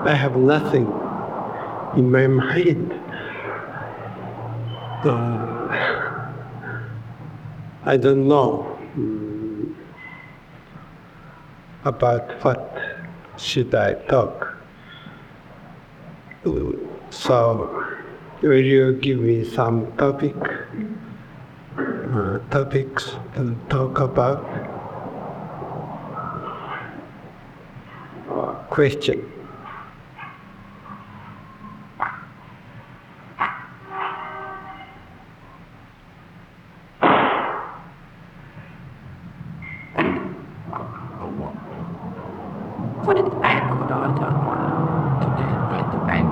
I have nothing in my mind. I don't know about what should I talk. So, will you give me some topics to talk about? Question. For the bank of the altar, the bank.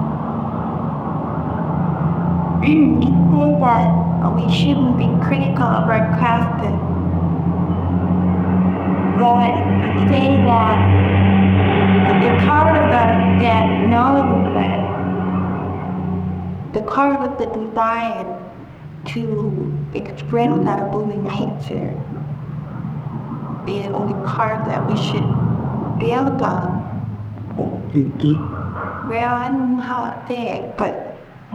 It says that we shouldn't be critical of our craft, but say that the part of that knowledge that the part of the desire to express our moving nature is the part that we should build on. Well, I don't know how to say it, but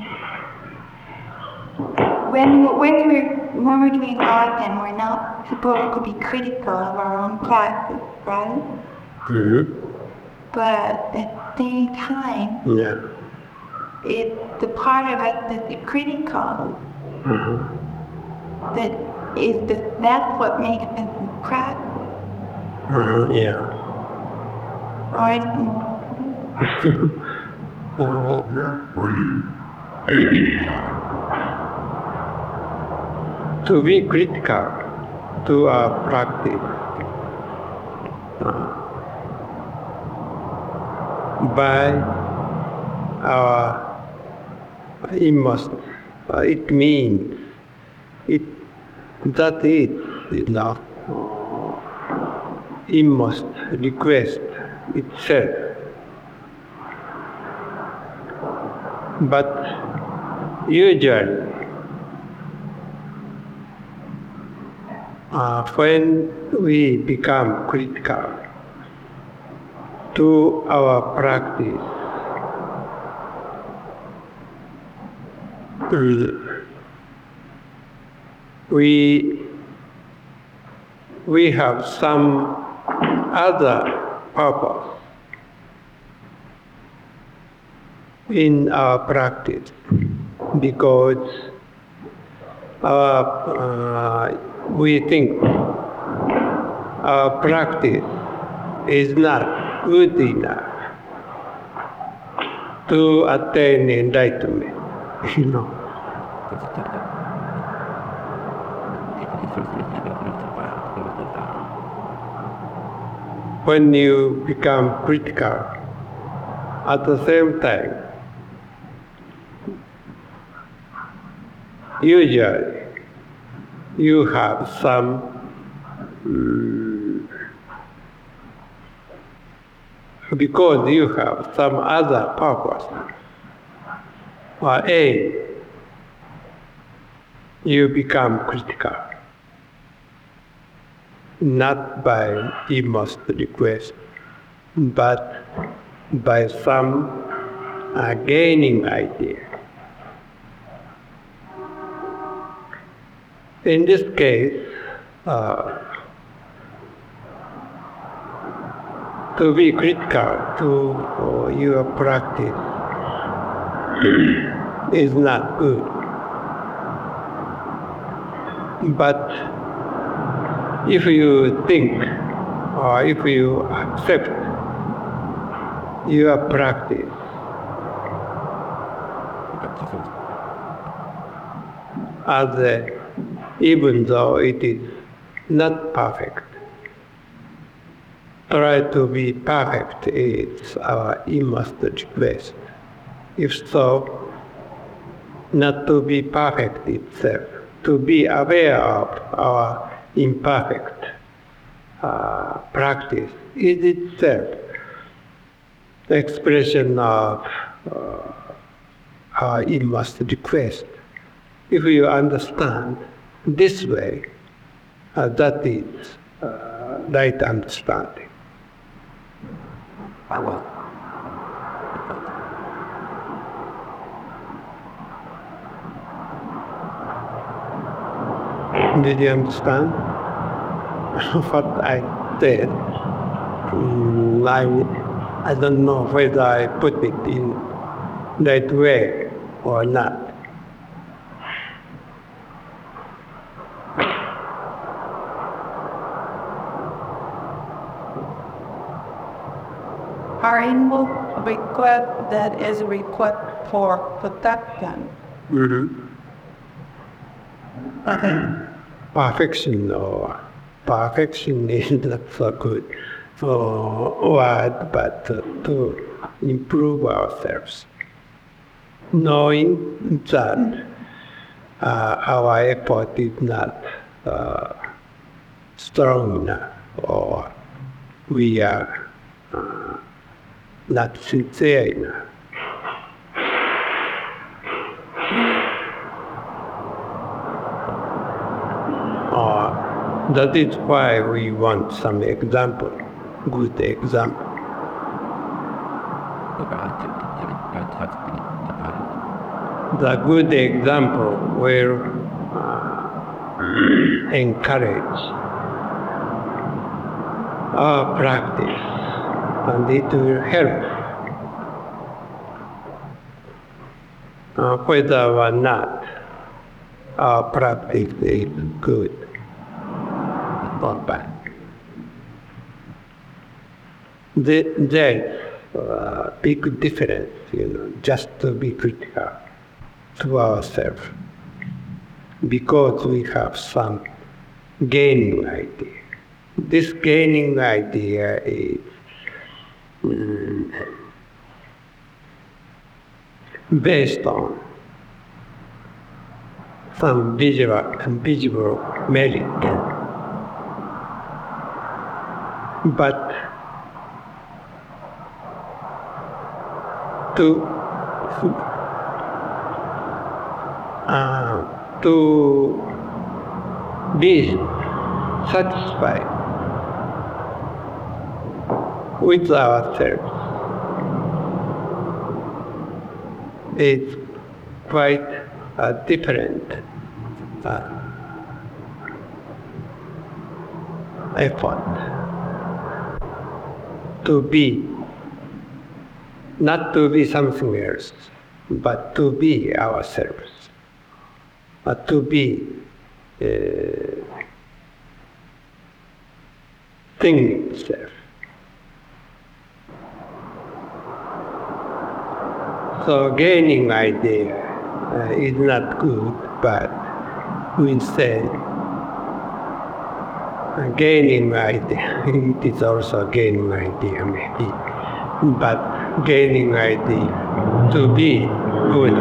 when we're doing art, then we're not supposed to be critical of our own practice, right? But at the same time, it's the part of us that's critical that's what makes us practice. To be critical to our practice by our inmost, it means that inmost request itself. But usually, when we become critical to our practice, we have some other purpose in our practice, because we think our practice is not good enough to attain enlightenment, When you become critical, at the same time, usually you have some because you have some other purpose or aim, you become critical, not by inmost request, but by some gaining idea. In this case, to be critical to your practice is not good. But if you think or if you accept your practice as even though it is not perfect, try to be perfect is our inmost request. If so, not to be perfect itself, to be aware of our imperfect practice is itself the expression of our inmost request. If you understand this way, that is right understanding. Did you understand what I said? I don't know whether I put it in that way or not. Our inward request that is a request for protection. Perfection is not so good word, but to improve ourselves. Knowing that our effort is not strong enough, or we are not sincere enough. That is why we want some example, good example. The good example will encourage our practice, and it will help whether or not our practice is good or bad. There's a big difference, just to be critical to ourselves, because we have some gaining idea. This gaining idea is based on some visible merit. But to be satisfied with ourselves is quite a different effort. Not to be something else, but to be ourselves, to be thing itself. So gaining idea is not good, but we say gaining idea, it is also gaining idea maybe, but gaining idea to be good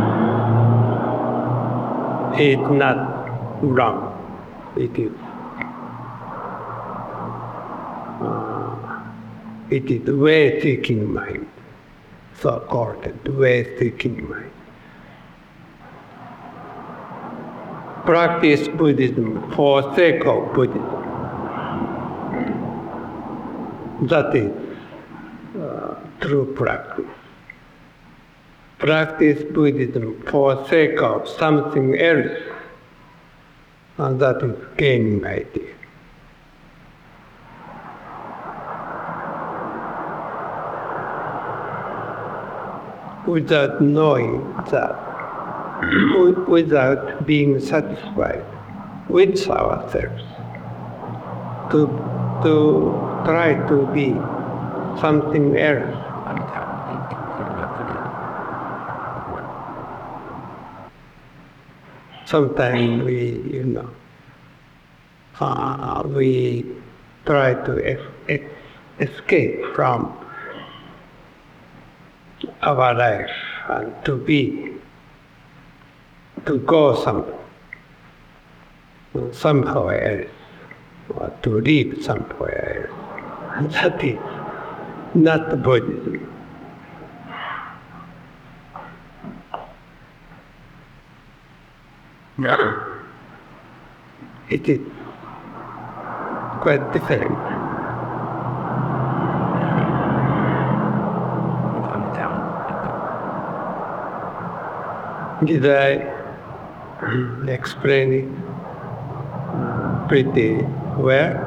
is not wrong. It is way-thinking mind, so-called way-thinking mind. Practice Buddhism for sake of Buddhism. That is true practice. Practice Buddhism for sake of something else, and that is gaining idea. Without knowing that, without being satisfied with ourselves, to try to be something else. Sometimes we try to escape from our life and to go somewhere else, or to live somewhere else. And that is not Buddhism. It is quite different. Did I explain it pretty well?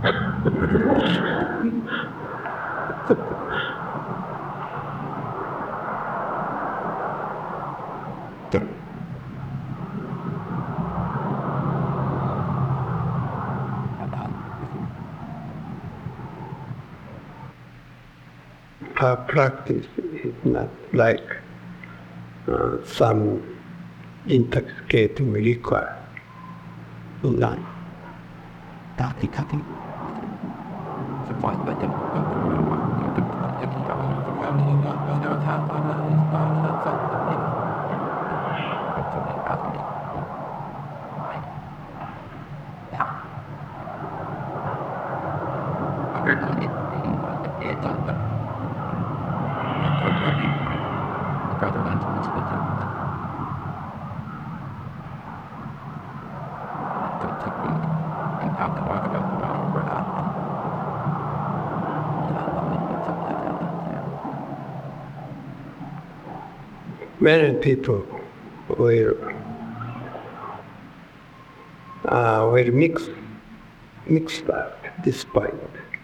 Our practice is not like some intoxicating liquor. None. Many people will mix up this point.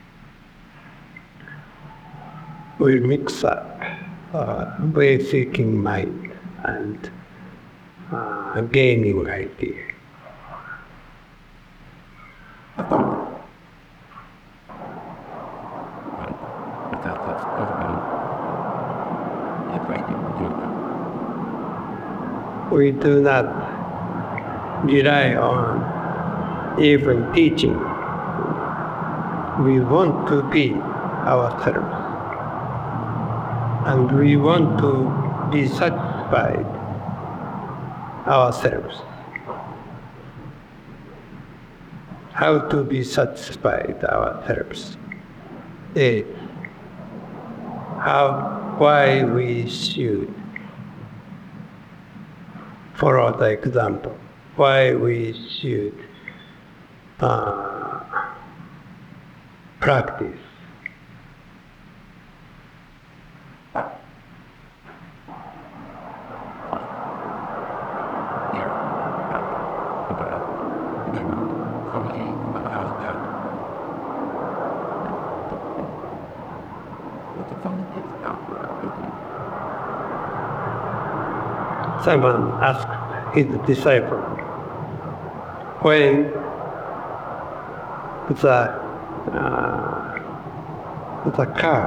Will mix up way-seeking mind and gaining idea. We do not rely on even teaching. We want to be ourselves. And we want to be satisfied ourselves. How to be satisfied ourselves is why we should follow the example, why we should practice. Someone asked his disciple, when the car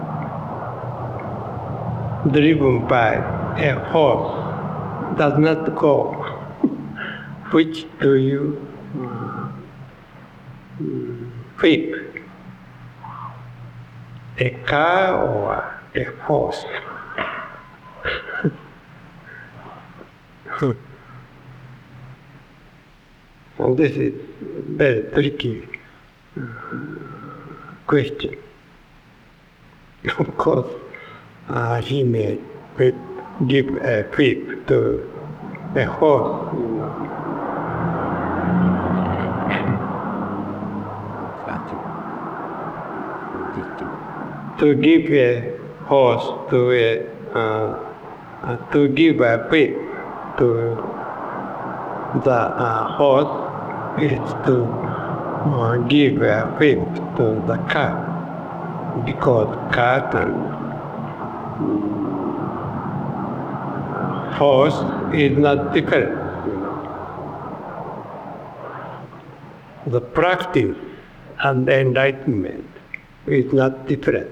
driven by a horse does not go, which do you whip? A car or a horse? And this is very tricky question. Of course, he may give a whip to a horse. To give a horse to give a whip to the horse is to give a whip to the car, because cat and horse is not different. The practice and enlightenment is not different.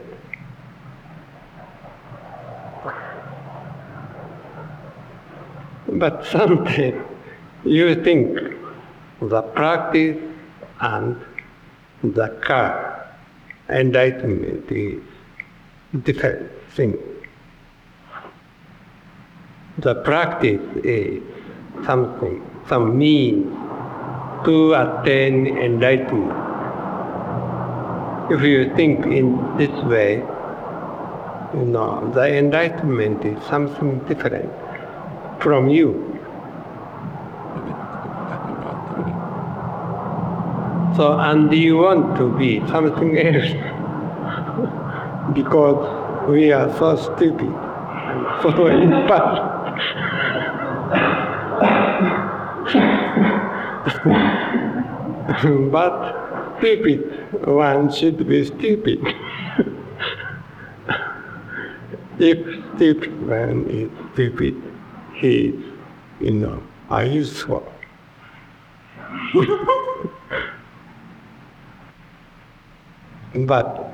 But sometimes you think the practice and the car, enlightenment is different thing. The practice is something, some means to attain enlightenment. If you think in this way, the enlightenment is something different from you. So, and you want to be something else because we are so stupid and so imperfect. But stupid one should be stupid. If stupid one is stupid, he is, useful. But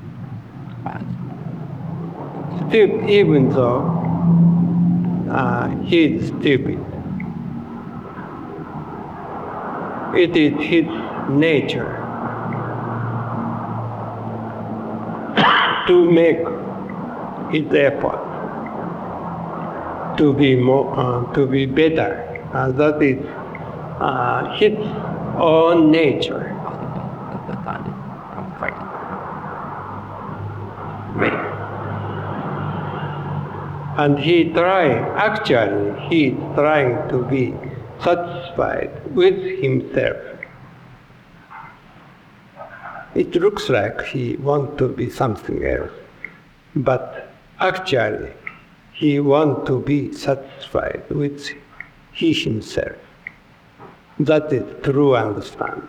even though he is stupid, it is his nature to make his effort to be more, to be better. That is his own nature. And he is trying to be satisfied with himself. It looks like he wants to be something else, but actually he wants to be satisfied with he himself. That is true understanding.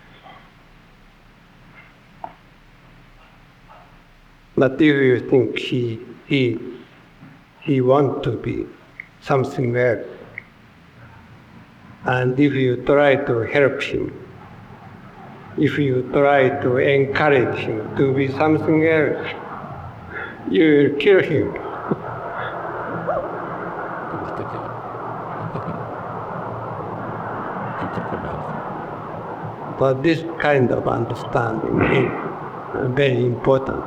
But if you think he wants to be something else, and if you try to help him, if you try to encourage him to be something else, you will kill him. But this kind of understanding is very important.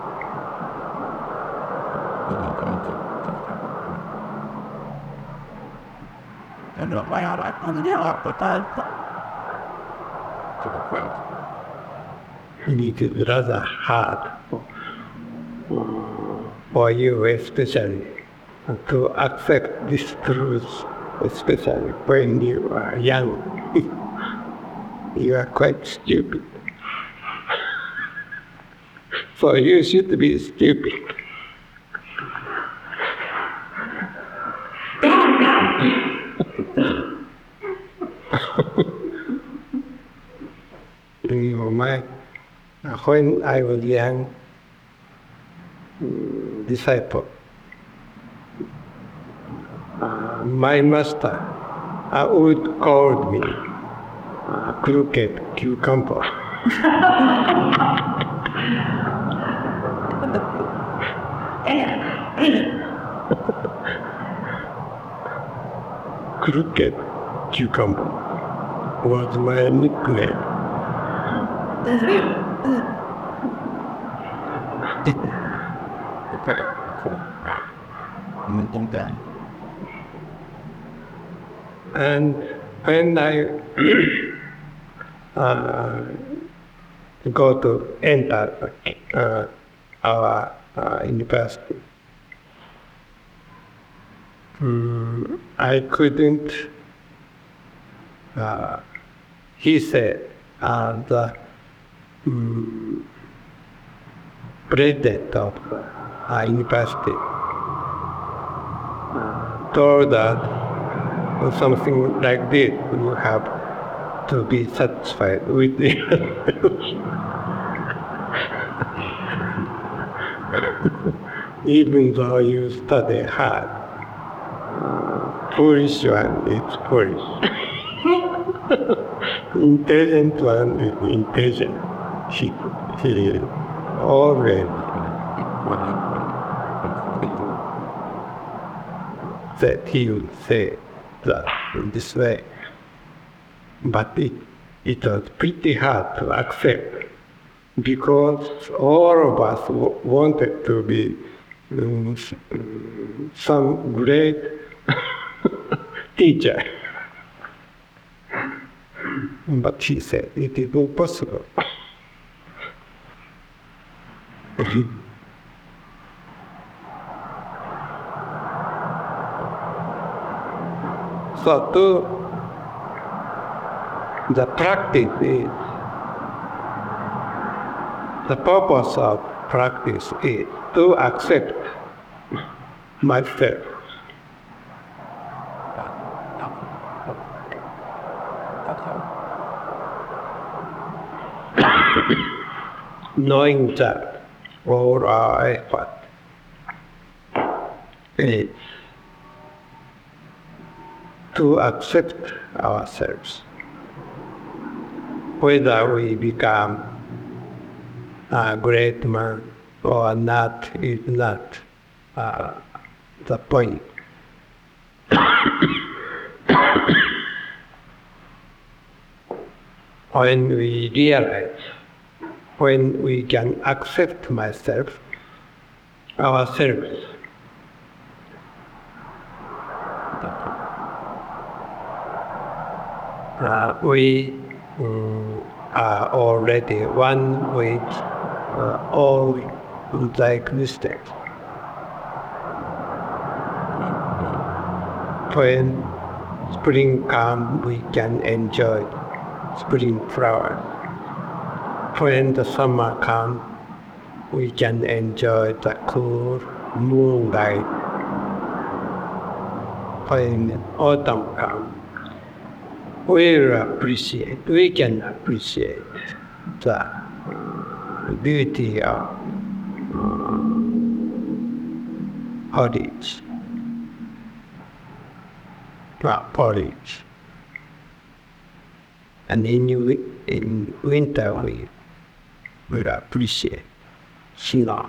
It is rather hard for you especially to accept this truth, especially when you are young. You are quite stupid. So you should be stupid. When I was young disciple, my master would call me crooked cucumber. Crooked cucumber was my nickname. And when I go to enter our university, I couldn't, he said, the president of university told that something like this, you have to be satisfied with it. Even though you study hard, foolish one is foolish. Intelligent one is intelligent. He always that he would say that in this way. But it was pretty hard to accept because all of us wanted to be some great teacher. But he said, it is impossible. So the practice is, the purpose of practice is to accept myself. knowing that all our effort is to accept ourselves. Whether we become a great man or not is not the point. When we realize, when we can accept myself, ourselves, we are already one with all the existence. When spring comes, we can enjoy spring flowers. When the summer comes, we can enjoy the cool moonlight. When autumn comes, we can appreciate the beauty of foliage. And in winter we will appreciate snow.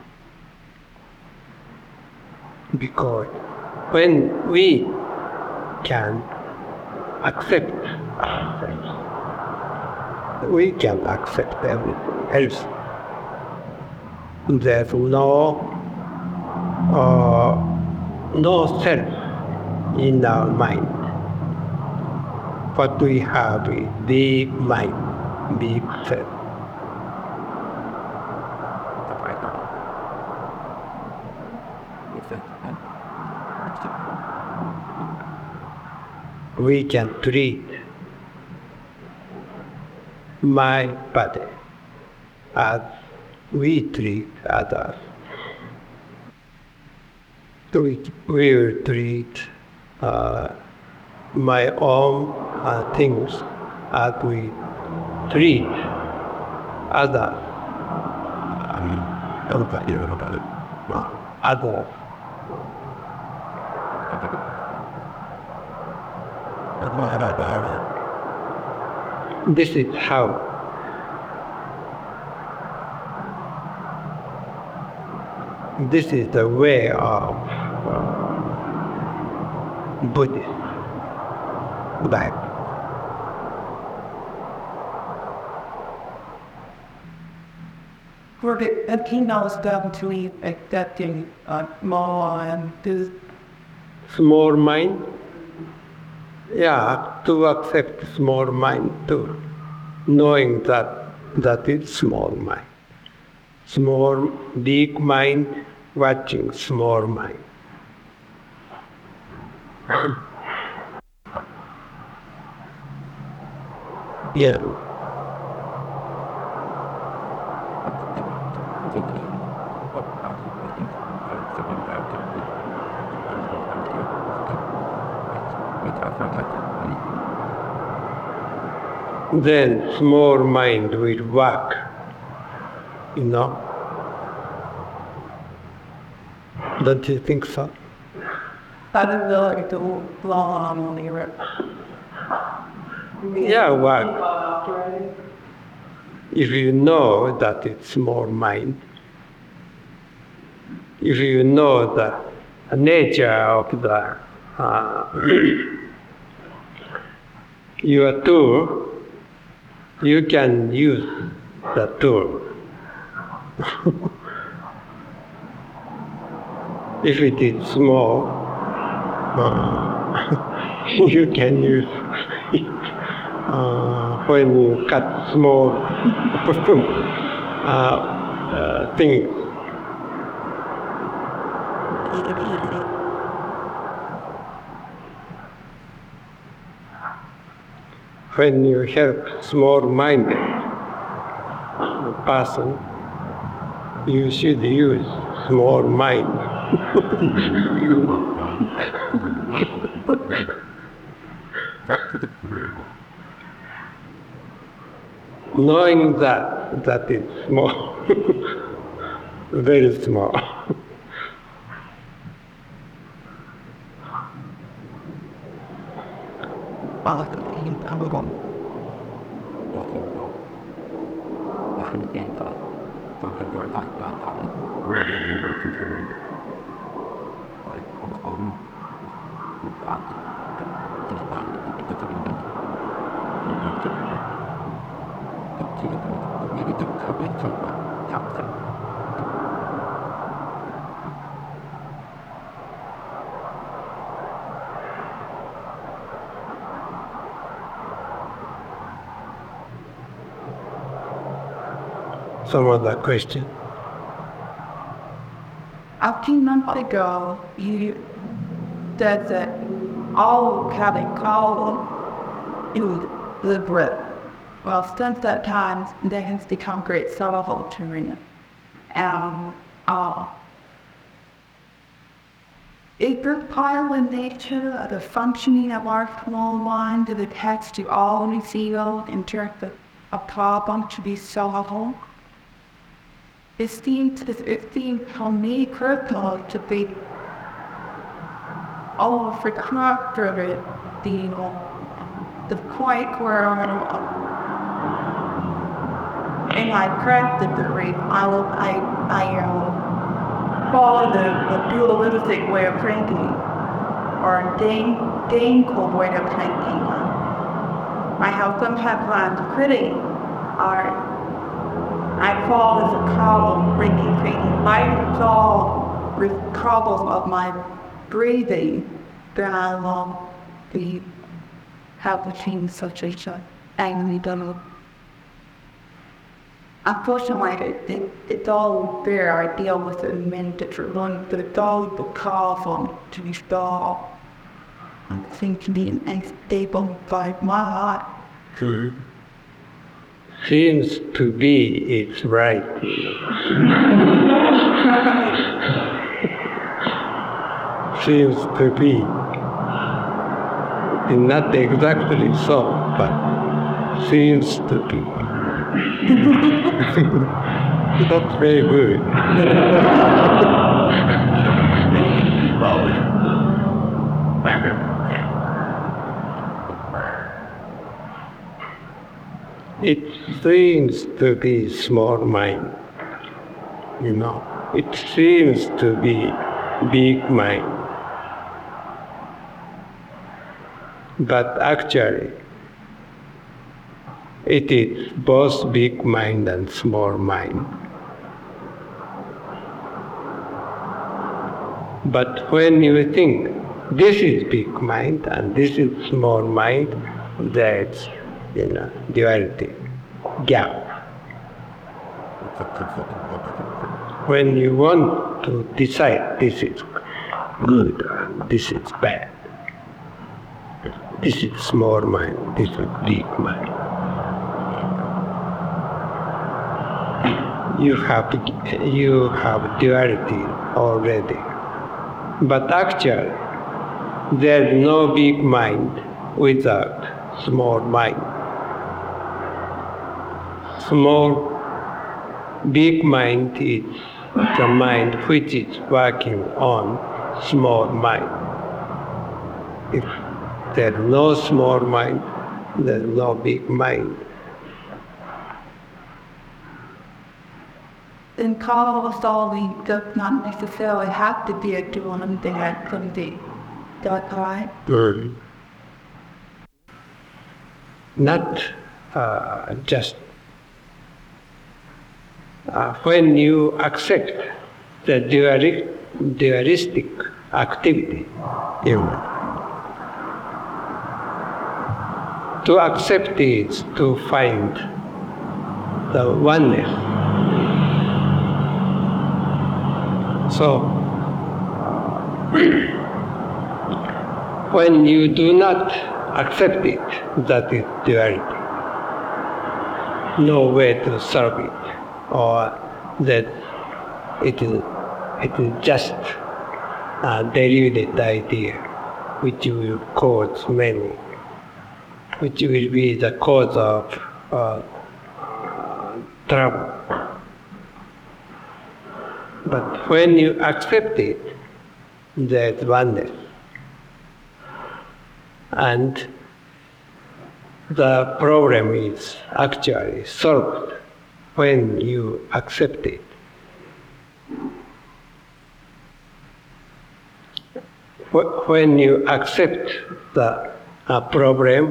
Because when we can accept ourselves, we can accept everything else. There's no self in our mind. What we have is big mind, big self. We can treat my body as we treat others. We will treat my own things as we treat others. Others. This is how this is the way of Buddhist life. For the keynotes down to me accepting more and this Small mind, yeah, to accept small mind too, knowing that is small mind. Small, big mind, watching small mind. Yeah. Then small mind will work, you know. Don't you think so? I don't know like the long on the rip. Yeah, work. If you know that it's small mind, if you know the nature of the your tool, you can use the tool. If it is small, you can use when you cut small things. When you help small-minded person, you should use small mind. Knowing that that is small, very small. Some other question? A few months ago, you said that all having called you liberate. Well, since that time, there has become great sorrow to me. Is this part of the nature of the functioning of our small mind that attached to all we feel in terms of a problem to be solved? It seems for me critical to be all for frustrated, the point where in my practice, I follow the dualistic way of thinking, or Dane-co way of thinking. I have sometimes critic art. I fall as a problem, bringing things life solve with problems of my breathing, then I long to have achieved such a angry done. Unfortunately, it's all there. I deal with it in many different ones, but it's all the cause to be solved. I think to be unstable by my heart. Mm-hmm. Seems to be it's right. Seems to be. It's not exactly so, but seems to be. That's very good. It seems to be small mind, It seems to be big mind. But actually, it is both big mind and small mind. But when you think this is big mind and this is small mind, that's duality, gap. When you want to decide this is good and this is bad, this is small mind, this is big mind. You have duality already. But actually, there is no big mind without small mind. Big mind is the mind which is working on small mind. If there is no small mind, there is no big mind. In cause solving does not necessarily have to be a duality activity. Is that right? Not just when you accept the dualistic activity, to accept is to find the oneness. So, when you do not accept it, that is duality. No way to solve it, or that it is just a deluded idea, which will cause many, which will be the cause of trouble. But when you accept it, there's oneness. And the problem is actually solved when you accept it. When you accept the problem,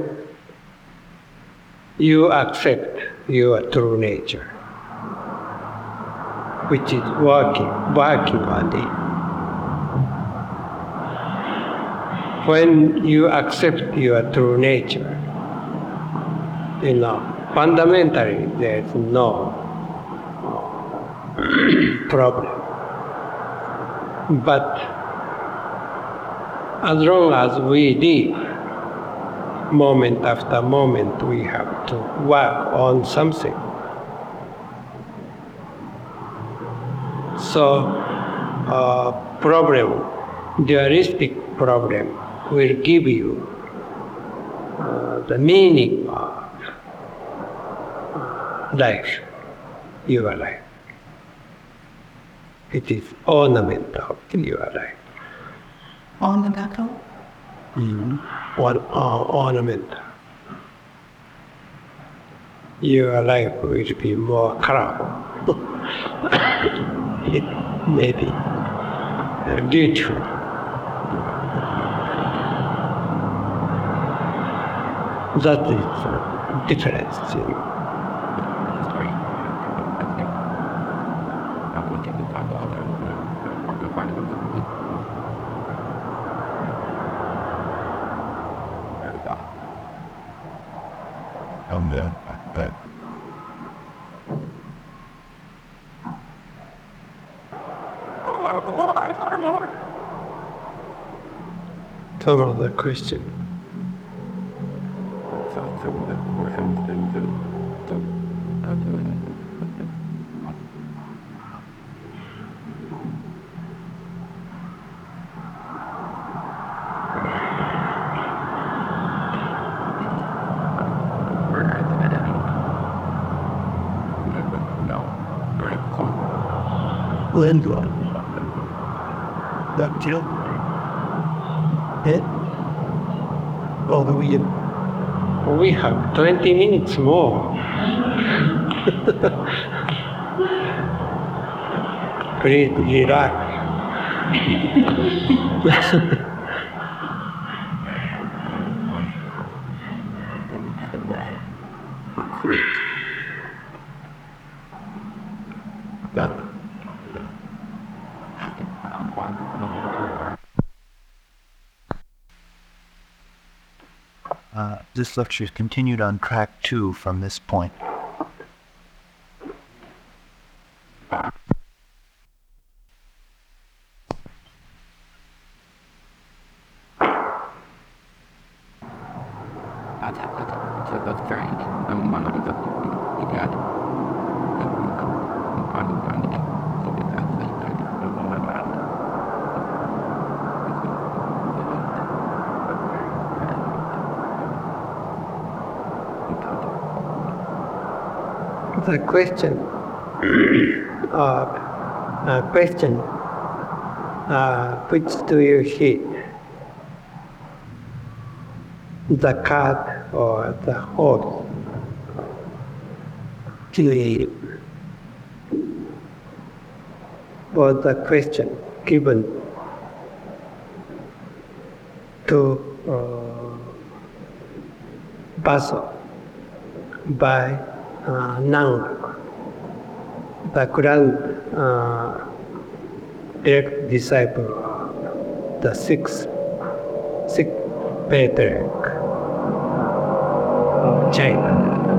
you accept your true nature, which is working on it. When you accept your true nature, fundamentally there's no problem. But as long as we live, moment after moment, we have to work on something. So, dualistic problem will give you the meaning of life, your life. It is ornament of your life. Ornamental? Ornament. Your life will be more colorful. It may be beautiful. That is the difference. Some other question. Linda. Ducktail. Hit. Oh, We have 20 minutes more. Please relax. This lecture is continued on track 2 from this point. The question which do you hit, the cat or the horse? Was the question given to Baso by Nang, the grand direct disciple of the sixth patriarch of China.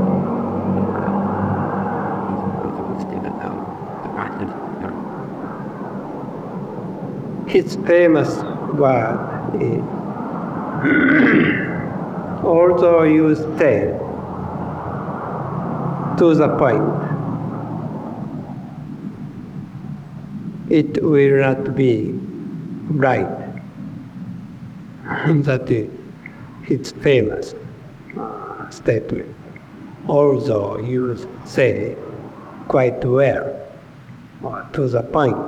His famous word is, although you stay to the point, it will not be right. That is his famous statement. Although you say quite well, or to the point,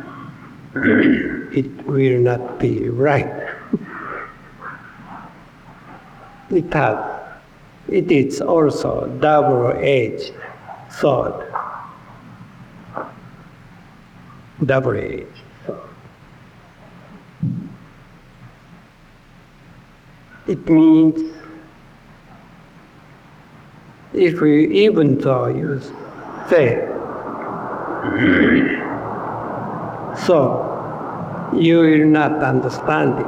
it will not be right. It is also double-edged sword. Double-edged sword. It means if we, even though you say so, you will not understand it.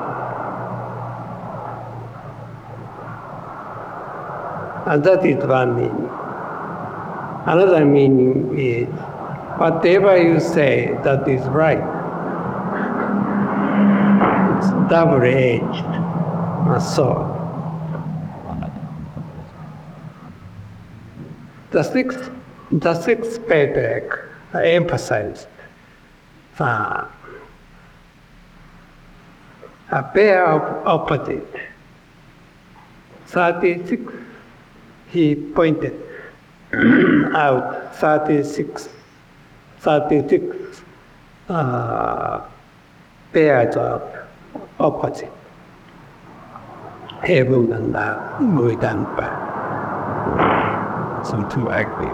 And that is one meaning. Another meaning is whatever you say that is right. It's double-edged sword. The sixth Patriarch emphasized a pair of opposites. 36, he pointed out 36 pairs of opposites. Heaven and earth, good and bad. So to agree.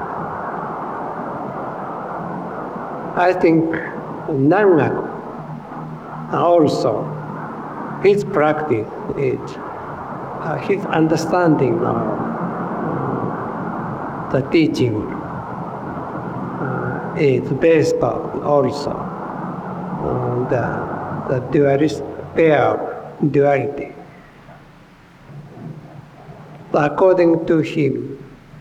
I think Nangaku also, his practice is, his understanding of the teaching is based on also the dualist pair of duality. According to him,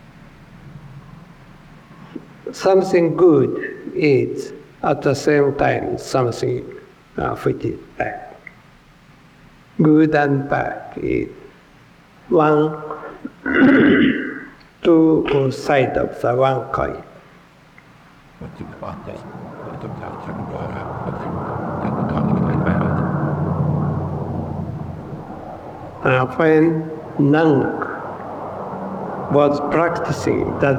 something good is at the same time something which is bad. Good and bad is one, two sides of the one coin. When Nanak was practicing that,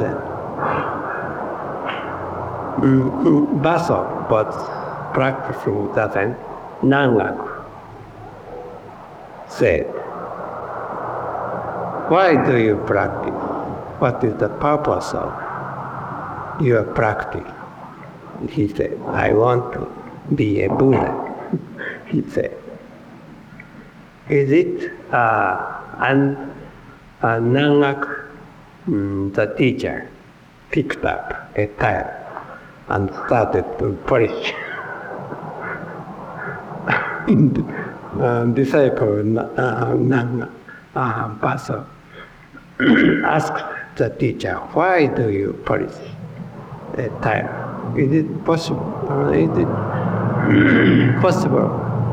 Baso was practicing that, Nanak said, "Why do you practice? What is the purpose of your practice?" He said, "I want to be a Buddha." He said, "Is it?" And Nanak, the teacher, picked up a tile and started to polish. Disciple Nanak, Baso, asked the teacher, "Why do you polish a tile? Is it possible? Is it possible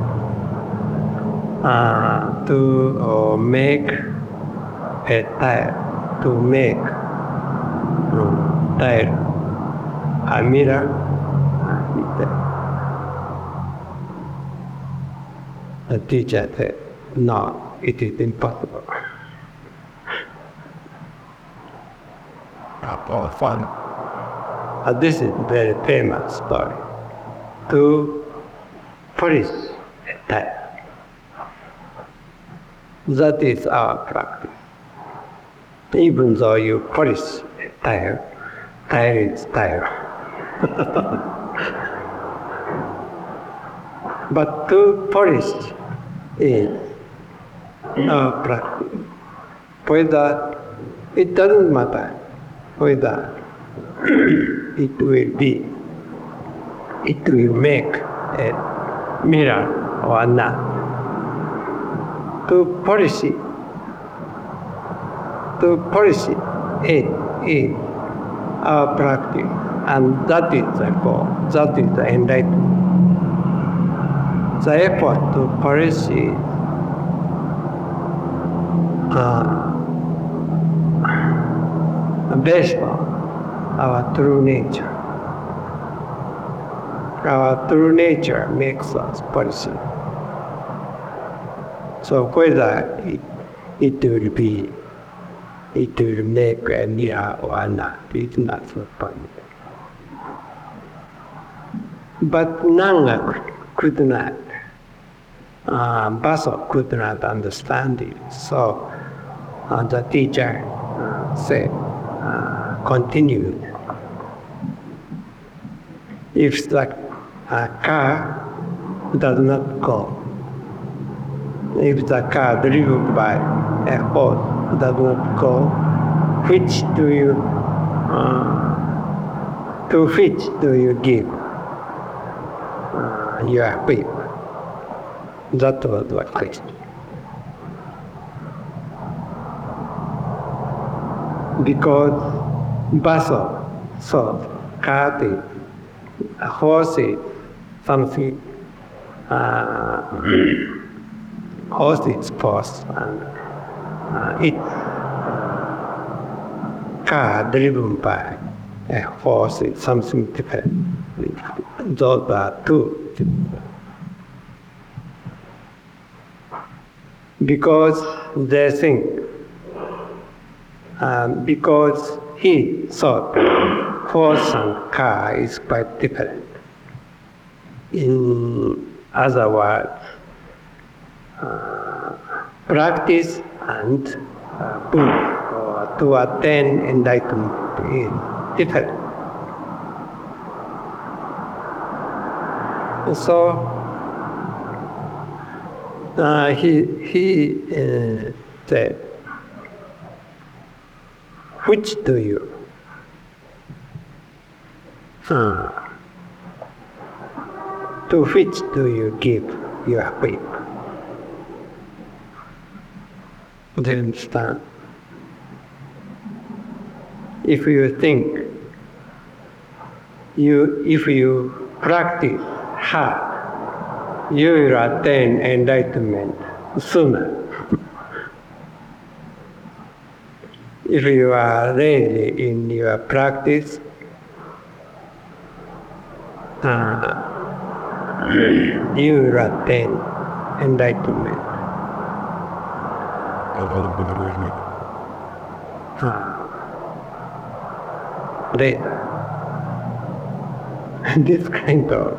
to make a tile, to make tile a mirror?" The teacher said, "No, it is impossible." This is a very famous story. To polish a tile. That is our practice. Even though you polish a tile, tile is tile. But to polish is our practice. Whether it doesn't matter whether it will make a mirror or not. To polish it is our practice, and that is the goal, that is the enlightenment. The effort to polish is based on our true nature. Our true nature makes us polish it. So whether it will be it will make a mirror or not. It's not the point. But Nanga could not. Baso could not understand it. So the teacher said, continued. If the car does not go, if the car driven by a horse does not go, to which do you give your whip? That was the question. Because Baso thought car a horse is something, horse is force, and it car driven by a horse is something different. Those are two different. Because they think, because he thought horse and car is quite different. In other words, practice and proof or to attain enlightenment is different. So he said, which do you? To which do you give your whip? Do you understand? If you think, if you practice hard, you will attain enlightenment sooner. If you are lazy in your practice, you will attain enlightenment. Later. This kind of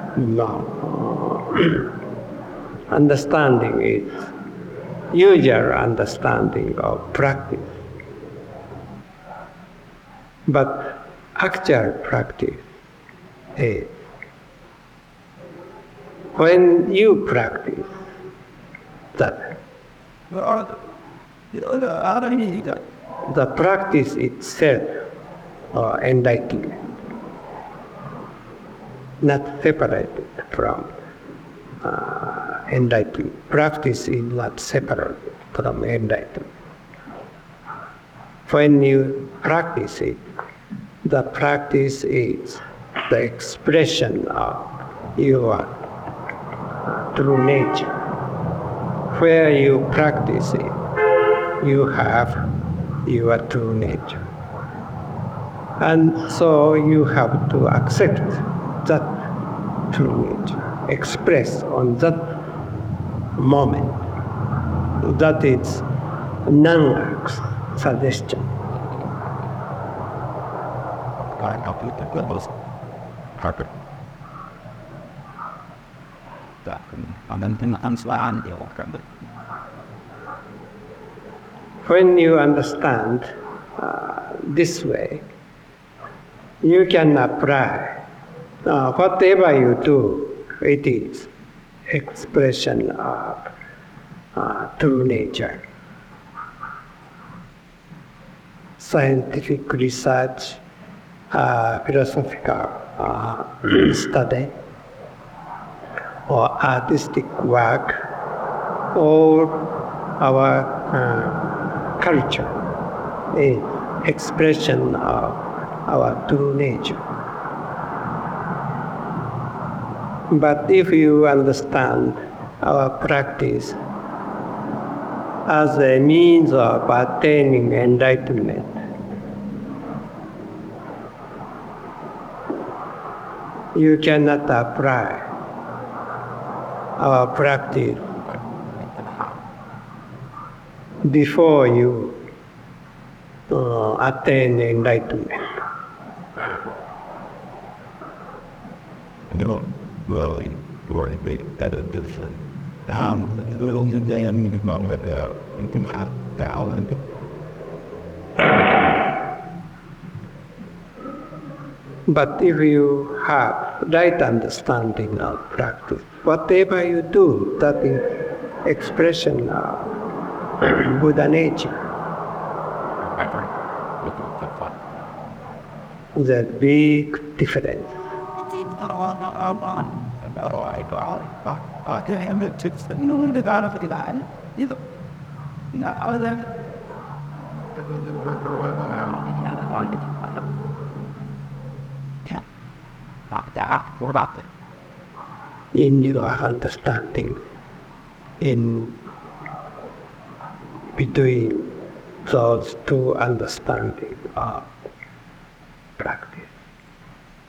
understanding is usual understanding of practice. But actual practice is when you practice that, the practice itself or enlightenment, not separated from enlightenment. Practice is not separate from enlightenment. When you practice it, the practice is the expression of your true nature. Where you practice it, you have your true nature. And so you have to accept that true nature, expressed on that moment. That is Nanga's suggestion. When you understand this way, you can apply whatever you do, it is expression of true nature. Scientific research, philosophical study, or artistic work, or our culture is expression of our true nature. But if you understand our practice as a means of attaining enlightenment, you cannot apply our practice before you attain enlightenment. No, well, you already made that a different. Little damn moment out. You can have talent. But if you have right understanding of practice, whatever you do, that is expression of Buddha nature. The big difference. In your understanding, in between those two understanding of practice.